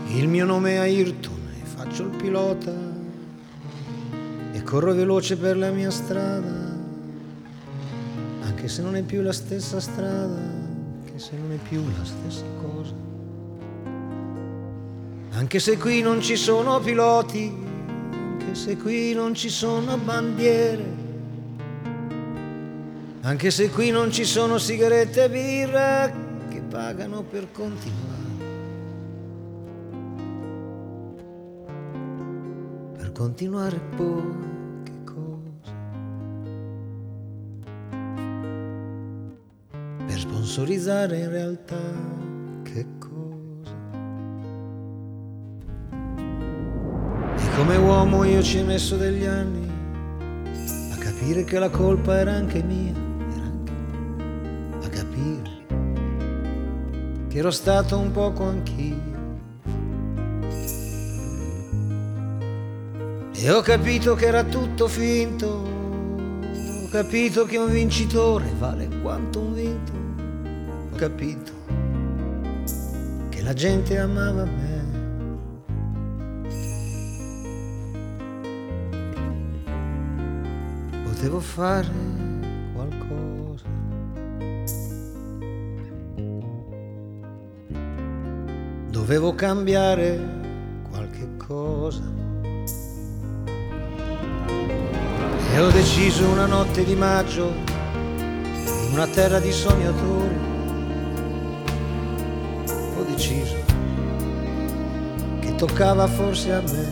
Il mio nome è Ayrton e faccio il pilota e corro veloce per la mia strada, anche se non è più la stessa strada, anche se non è più la stessa cosa. Anche se qui non ci sono piloti, anche se qui non ci sono bandiere, anche se qui non ci sono sigarette e birra che pagano per continuare. Per continuare poi che cosa? Per sponsorizzare in realtà che cosa? E come uomo io ci ho messo degli anni a capire che la colpa era anche mia, a capire che ero stato un poco anch'io. E ho capito che era tutto finto, ho capito che un vincitore vale quanto un vinto, ho capito che la gente amava me. Potevo fare qualcosa, dovevo cambiare qualche cosa. E ho deciso una notte di maggio, in una terra di sognatori, ho deciso che toccava forse a me.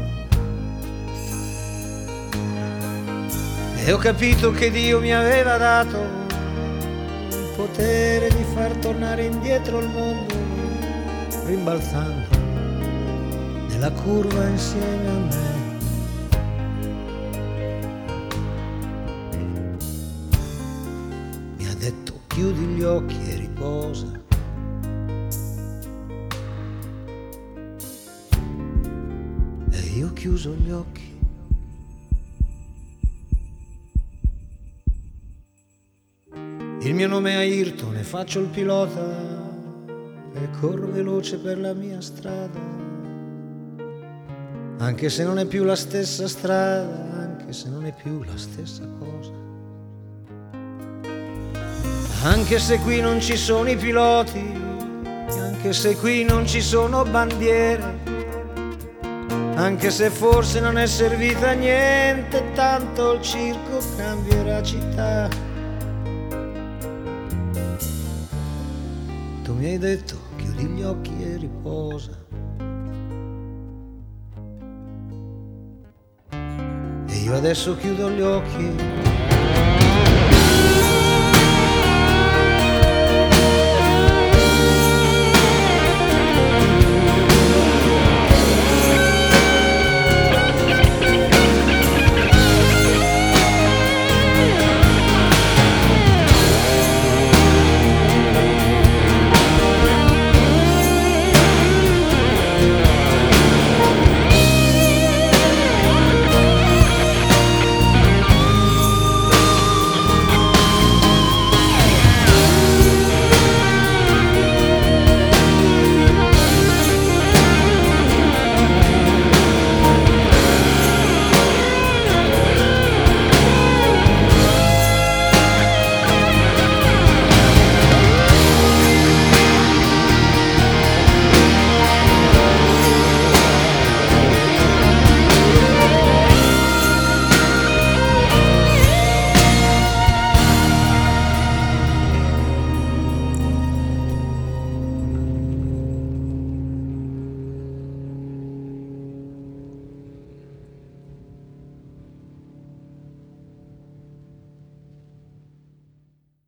E ho capito che Dio mi aveva dato il potere di far tornare indietro il mondo, rimbalzando nella curva insieme a me. Chiudi gli occhi e riposa. E io ho chiuso gli occhi. Il mio nome è Ayrton e faccio il pilota e corro veloce per la mia strada, anche se non è più la stessa strada, anche se non è più la stessa cosa. Anche se qui non ci sono i piloti, anche se qui non ci sono bandiere, anche se forse non è servita a niente, tanto il circo cambierà città. Tu mi hai detto chiudi gli occhi e riposa. E io adesso chiudo gli occhi